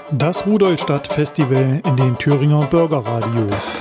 Das Rudolstadt-Festival in den Thüringer Bürgerradios.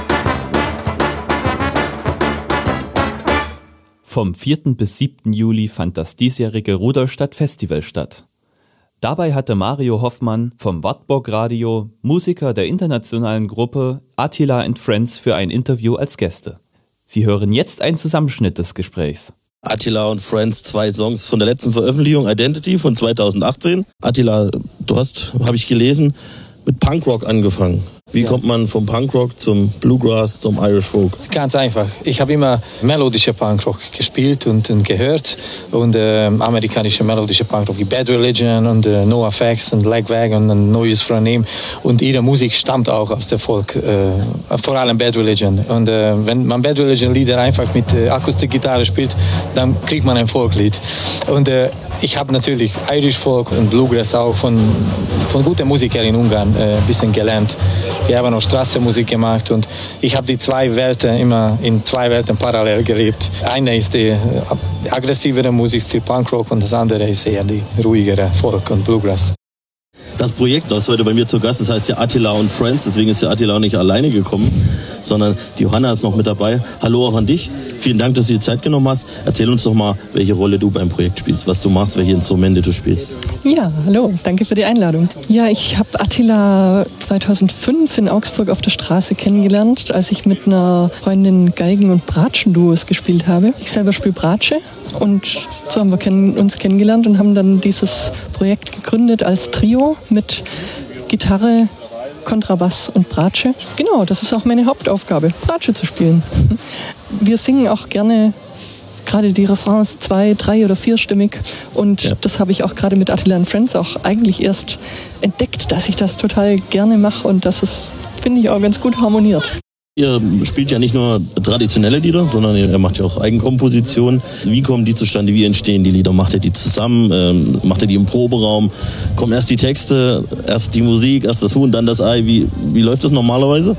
Vom 4. bis 7. Juli fand das diesjährige Rudolstadt-Festival statt. Dabei hatte Mario Hoffmann vom Wartburg Radio Musiker der internationalen Gruppe Attila and Friends für ein Interview als Gäste. Sie hören jetzt einen Zusammenschnitt des Gesprächs. Attila und Friends, 2 Songs von der letzten Veröffentlichung, Identity von 2018. Attila, du hast, habe ich gelesen, mit Punkrock angefangen. Wie kommt man vom Punkrock zum Bluegrass, zum Irish Folk? Ganz einfach. Ich habe immer melodische Punkrock gespielt und gehört und amerikanische melodische Punkrock wie Bad Religion und NoFX und Lagwagon und No Use for a Name, und ihre Musik stammt auch aus der Folk, vor allem Bad Religion. Und wenn man Bad Religion Lieder einfach mit Akustikgitarre spielt, dann kriegt man ein Folklied. Und ich habe natürlich Irish Folk und Bluegrass auch von guten Musikern in Ungarn ein bisschen gelernt. Wir haben auch Straßenmusik gemacht und ich habe die 2 Welten immer in 2 Welten parallel gelebt. Eine ist die aggressivere Musikstil Punkrock und das andere ist eher die ruhigere Folk und Bluegrass. Das Projekt, das heute bei mir zu Gast ist, heißt ja Attila und Friends, deswegen ist ja Attila auch nicht alleine gekommen, sondern die Johanna ist noch mit dabei. Hallo auch an dich, vielen Dank, dass du dir Zeit genommen hast. Erzähl uns doch mal, welche Rolle du beim Projekt spielst, was du machst, welche Instrumente du spielst. Ja, hallo, danke für die Einladung. Ja, ich habe Attila 2005 in Augsburg auf der Straße kennengelernt, als ich mit einer Freundin Geigen- und Bratschen-Duos gespielt habe. Ich selber spiele Bratsche und so haben wir uns kennengelernt und haben dann dieses Projekt gegründet als Trio mit Gitarre, Kontrabass und Bratsche. Genau, das ist auch meine Hauptaufgabe, Bratsche zu spielen. Wir singen auch gerne gerade die Refrains 2-, 3- oder 4-stimmig und das habe ich auch gerade mit Attila and Friends auch eigentlich erst entdeckt, dass ich das total gerne mache und dass es, finde ich, auch ganz gut harmoniert. Ihr spielt ja nicht nur traditionelle Lieder, sondern ihr macht ja auch Eigenkompositionen. Wie kommen die zustande? Wie entstehen die Lieder? Macht ihr die zusammen? Macht ihr die im Proberaum? Kommen erst die Texte, erst die Musik, erst das Huhn, dann das Ei? Wie läuft das normalerweise?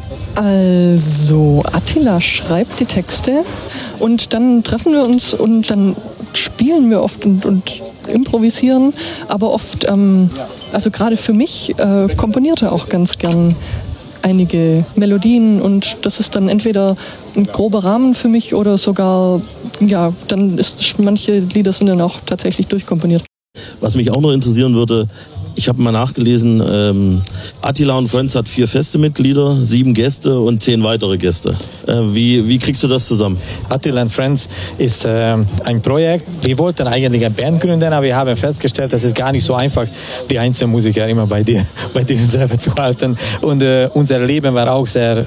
Also Attila schreibt die Texte und dann treffen wir uns und dann spielen wir oft und improvisieren. Aber oft, also gerade für mich, komponiert er auch ganz gern einige Melodien und das ist dann entweder ein grober Rahmen für mich oder sogar, ja, dann ist manche Lieder sind dann auch tatsächlich durchkomponiert. Was mich auch noch interessieren würde, ich habe mal nachgelesen, Attila und Friends hat 4 feste Mitglieder, 7 Gäste und 10 weitere Gäste. Wie kriegst du das zusammen? Attila and Friends ist ein Projekt. Wir wollten eigentlich eine Band gründen, aber wir haben festgestellt, das ist gar nicht so einfach, die Einzelmusiker immer bei dir selber zu halten. Und unser Leben war auch sehr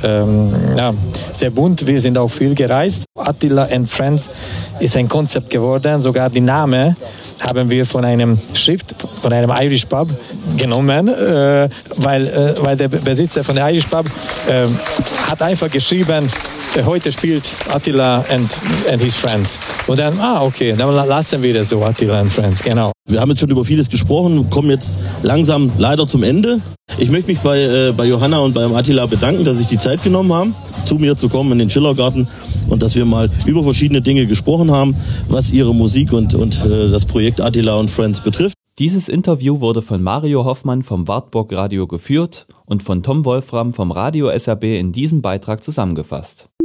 bunt. Wir sind auch viel gereist. Attila and Friends ist ein Konzept geworden. Sogar die Name haben wir von einem Schrift, von einem Irish Pub genommen, weil der Besitzer von der Irish Pub hat einfach geschrieben, heute spielt Attila and his Friends. Und dann, okay, dann lassen wir das so, Attila and Friends, genau. Wir haben jetzt schon über vieles gesprochen, kommen jetzt langsam leider zum Ende. Ich möchte mich bei Johanna und beim Attila bedanken, dass sie sich die Zeit genommen haben, zu mir zu kommen in den Schillergarten und dass wir mal über verschiedene Dinge gesprochen haben, was ihre Musik und das Projekt Attila und Friends betrifft. Dieses Interview wurde von Mario Hoffmann vom Wartburg Radio geführt und von Tom Wolfram vom Radio SRB in diesem Beitrag zusammengefasst.